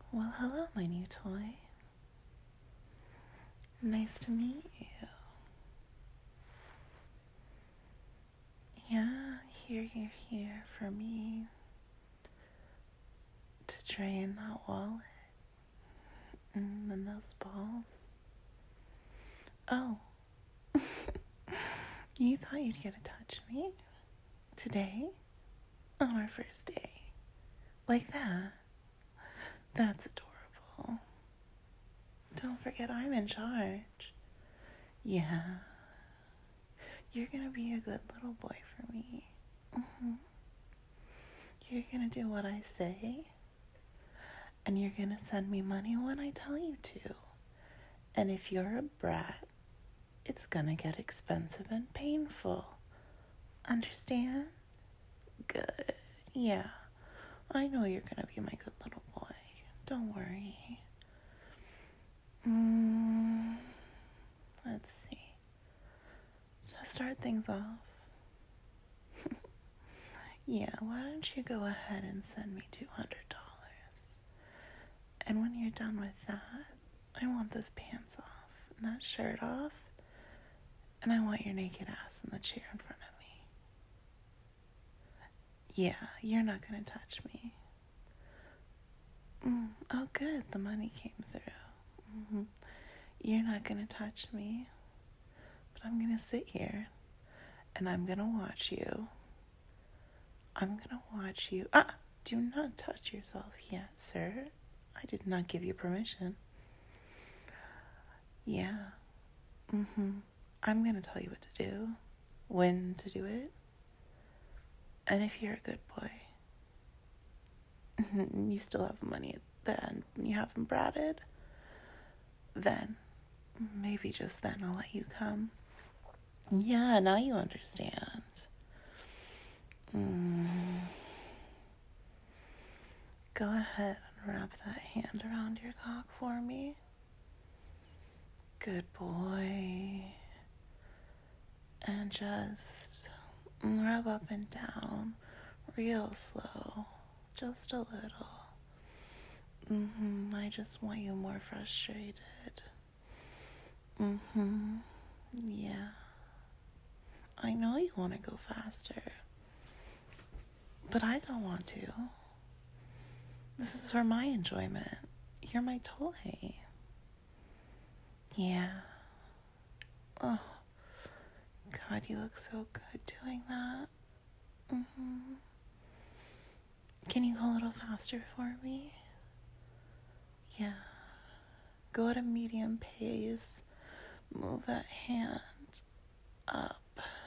Well, hello, my new toy. Nice to meet you. Yeah, you're here for me to drain that wallet and then those balls. Oh, you thought you'd get to touch me today on our first day? Like that? That's adorable. Don't forget I'm in charge. Yeah. You're gonna be a good little boy for me. You're gonna do what I say. And you're gonna send me money when I tell you to. And if you're a brat, it's gonna get expensive and painful. Understand? Good. Yeah. I know you're gonna be my good little boy. Don't worry. Let's see. To start things off. Yeah, why don't you go ahead and send me $200? And when you're done with that, I want those pants off and that shirt off, and I want your naked ass in the chair in front of me. Yeah, you're not gonna touch me. Oh, good, the money came through. You're not gonna touch me, but I'm gonna sit here, and I'm gonna watch you. Do not touch yourself yet, sir. I did not give you permission. Yeah. I'm gonna tell you what to do, when to do it, and if you're a good boy, you still have money at the end, and you haven't bratted, then, maybe just then I'll let you come. Yeah, now you understand. Go ahead and wrap that hand around your cock for me. Good boy. And just rub up and down real slow. Just a little. I just want you more frustrated. Yeah. I know you want to go faster. But I don't want to. This is for my enjoyment. You're my toy. Yeah. Oh, God, you look so good doing that. Can you go a little faster for me? Yeah. Go at a medium pace. Move that hand up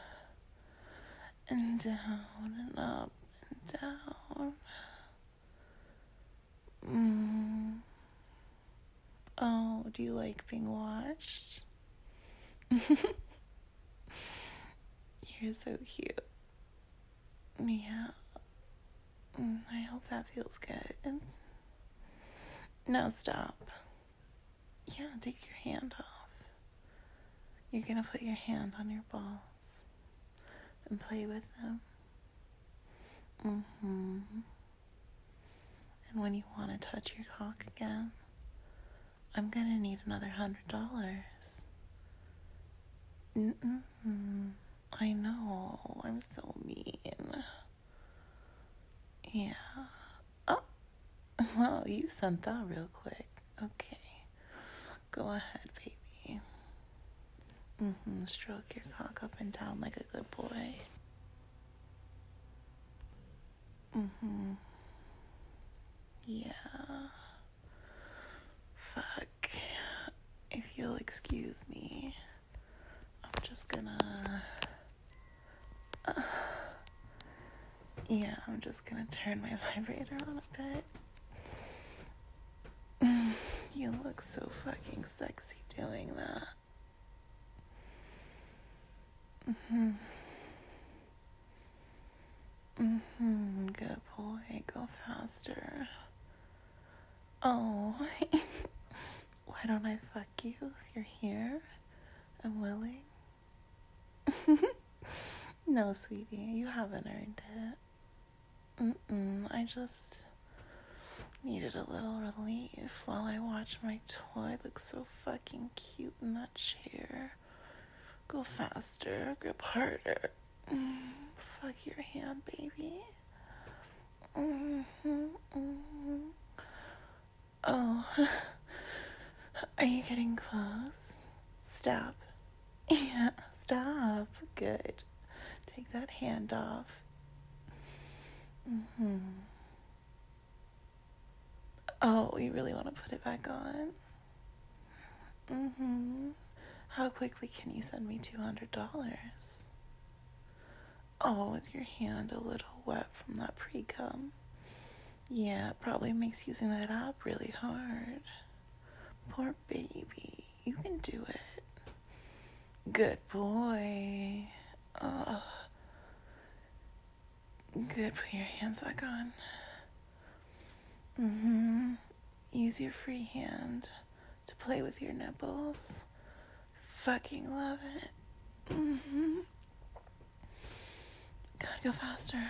and down and up and down. Oh, do you like being watched? You're so cute. Yeah. I hope that feels good. Now stop. Yeah, take your hand off. You're gonna put your hand on your balls and play with them. And when you want to touch your cock again, I'm gonna need another $100. I know, I'm so mean. Yeah. Oh, well, you sent that real quick. Okay. Go ahead, baby. Stroke your cock up and down like a good boy. Yeah. Fuck. If you'll excuse me, I'm just gonna... I'm just gonna turn my vibrator on a bit. You look so fucking sexy doing that. Good boy, go faster. Oh, why don't I fuck you if you're here and willing? No, sweetie, you haven't earned it. Needed a little relief while I watch my toy look so fucking cute in that chair. Go faster, grip harder. Fuck your hand, baby. Oh, are you getting close? Stop. Yeah, stop. Good. Take that hand off. Oh, you really want to put it back on? How quickly can you send me $200? Oh, with your hand a little wet from that pre-cum. Yeah, it probably makes using that app really hard. Poor baby. You can do it. Good boy. Good. Put your hands back on. Use your free hand to play with your nipples. Fucking love it. Gotta go faster.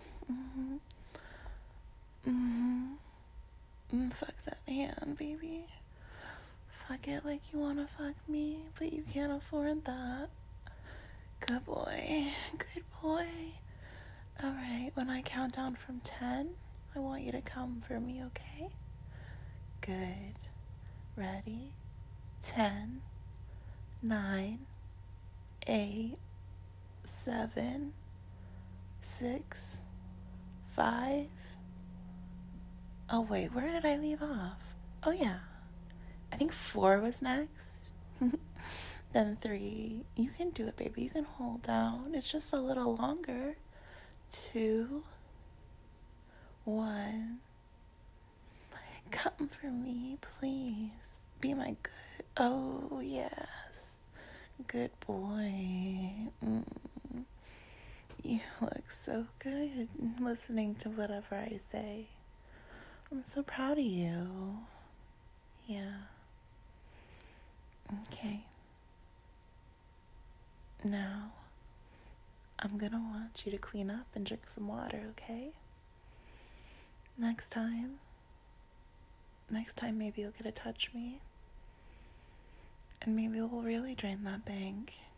Fuck that hand, baby. Fuck it like you wanna fuck me, but you can't afford that. Good boy. Good boy. Alright, when I count down from 10, I want you to come for me, okay? Good. Ready? 10, 9, 8, 7, 6, 5. Oh, wait, where did I leave off? Oh, yeah. I think 4 was next. Then 3. You can do it, baby. You can hold down. It's just a little longer. 2, 1. Come for me, please. Be my good. Oh, yes. Good boy. You look so good listening to whatever I say. I'm so proud of you. Yeah. Okay. Now, I'm gonna want you to clean up and drink some water, okay? Next time maybe you'll get to touch me. And maybe we'll really drain that bank.